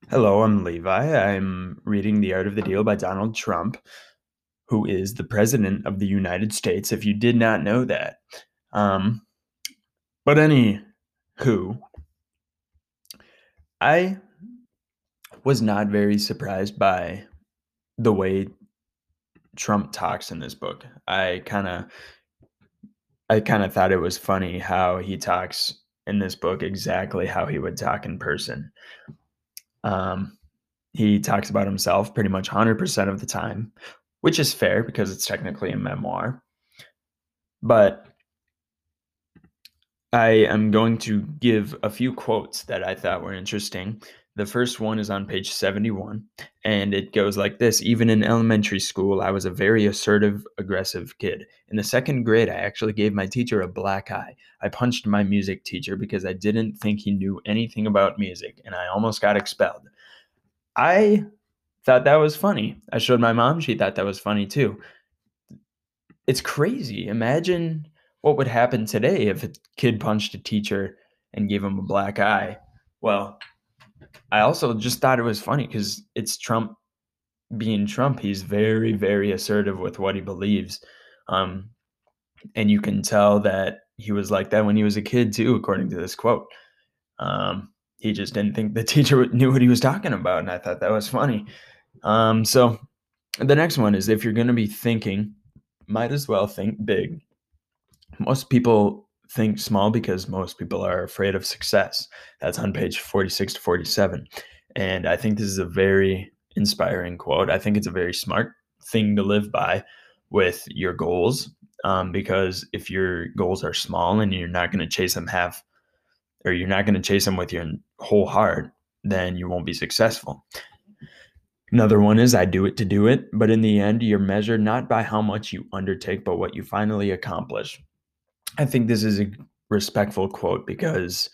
Hello, I'm Levi. I'm reading The Art of the Deal by Donald Trump, who is the President of the United States, if you did not know that. Um, but anywho, I was not very surprised by the way Trump talks in this book. I kind of thought it was funny how he talks in this book exactly how he would talk in person. Um, he talks about himself pretty much 100% of the time, which is fair because it's technically a memoir. But I am going to give a few quotes that I thought were interesting. The first one is on page 71, and it goes like this: Even in elementary school, I was a very assertive, aggressive kid. In the second grade, I actually gave my teacher a black eye. I punched my music teacher because I didn't think he knew anything about music, and I almost got expelled. I thought that was funny. I showed my mom, she thought that was funny too. It's crazy. Imagine what would happen today if a kid punched a teacher and gave him a black eye. Well, I also just thought it was funny because it's Trump being Trump. He's very, very assertive with what he believes. Um, and you can tell that he was like that when he was a kid, too, according to this quote. He just didn't think the teacher knew what he was talking about. And I thought that was funny. So the next one is, if you're going to be thinking, might as well think big. Most people think small because most people are afraid of success. That's on page 46 to 47. And I think this is a very inspiring quote. I think it's a very smart thing to live by with your goals. Because if your goals are small and you're not going to chase them you're not going to chase them with your whole heart, then you won't be successful. Another one is, I do it to do it, but in the end, you're measured not by how much you undertake, but what you finally accomplish. I think this is a respectful quote because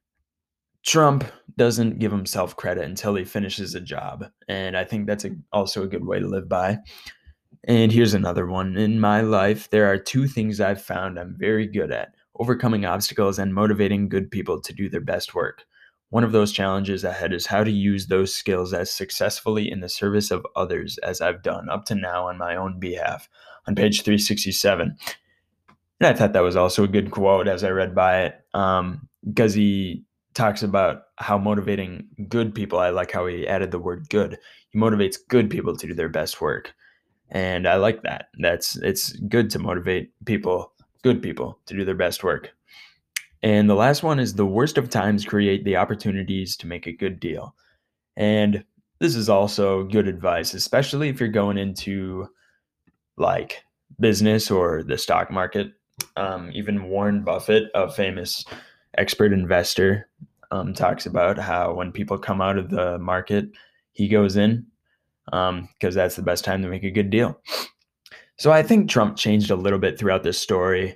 Trump doesn't give himself credit until he finishes a job. And I think that's also a good way to live by. And here's another one. In my life, there are two things I've found I'm very good at: overcoming obstacles and motivating good people to do their best work. One of those challenges ahead is how to use those skills as successfully in the service of others as I've done up to now on my own behalf. On page 367. And I thought that was also a good quote as I read by it, because he talks about how motivating good people. I like how he added the word good. He motivates good people to do their best work, and I like that. It's good to motivate good people, to do their best work. And the last one is, the worst of times create the opportunities to make a good deal. And this is also good advice, especially if you're going into like business or the stock market. Even Warren Buffett, a famous expert investor, talks about how when people come out of the market, he goes in because that's the best time to make a good deal. So I think Trump changed a little bit throughout this story.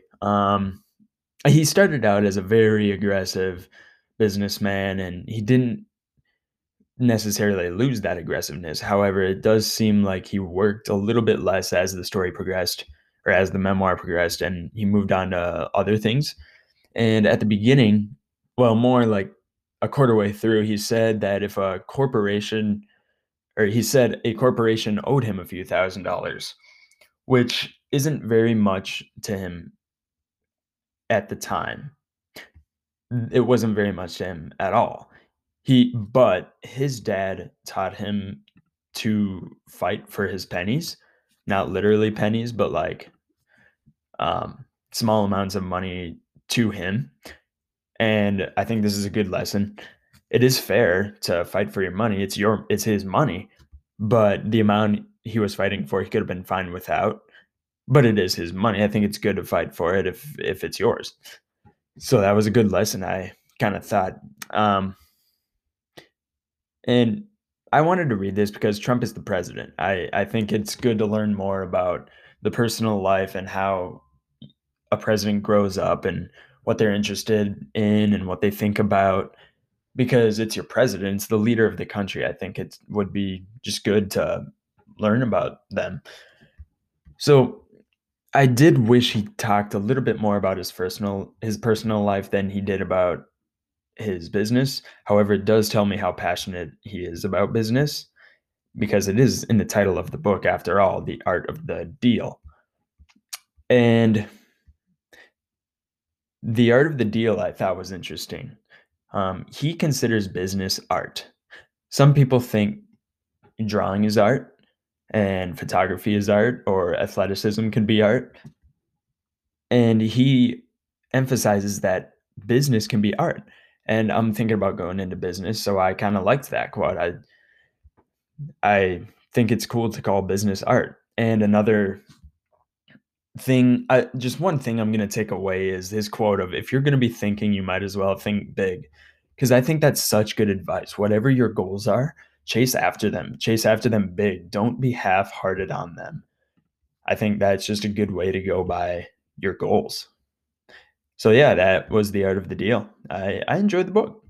He started out as a very aggressive businessman, and he didn't necessarily lose that aggressiveness. However, it does seem like he worked a little bit less as the story progressed or as the memoir progressed, and he moved on to other things. And at the beginning, well, more like a quarter way through, he said that if a corporation, or he said a corporation owed him a few $1,000s, which isn't very much to him at the time. It wasn't very much to him at all. But his dad taught him to fight for his pennies, not literally pennies, but like um, small amounts of money to him. And I think this is a good lesson. It is fair to fight for your money. It's his money, but the amount he was fighting for, he could have been fine without. But it is his money. I think it's good to fight for it if it's yours. So that was a good lesson, I kind of thought. Um, and I wanted to read this because Trump is the president. I think it's good to learn more about the personal life and how a president grows up and what they're interested in and what they think about, because it's your president, it's the leader of the country. I think it would be just good to learn about them. So I did wish he talked a little bit more about his personal life than he did about his business. However, it does tell me how passionate he is about business because it is in the title of the book, after all, The Art of the Deal. And The Art of the Deal I thought was interesting. He considers business art. Some people think drawing is art and photography is art or athleticism can be art. And he emphasizes that business can be art. And I'm thinking about going into business, so I kind of liked that quote. I think it's cool to call business art. And another thing, just one thing I'm going to take away is his quote of, if you're going to be thinking, you might as well think big. Because I think that's such good advice. Whatever your goals are, chase after them big. Don't be half hearted on them. I think that's just a good way to go by your goals. So yeah, that was The Art of the Deal. I enjoyed the book.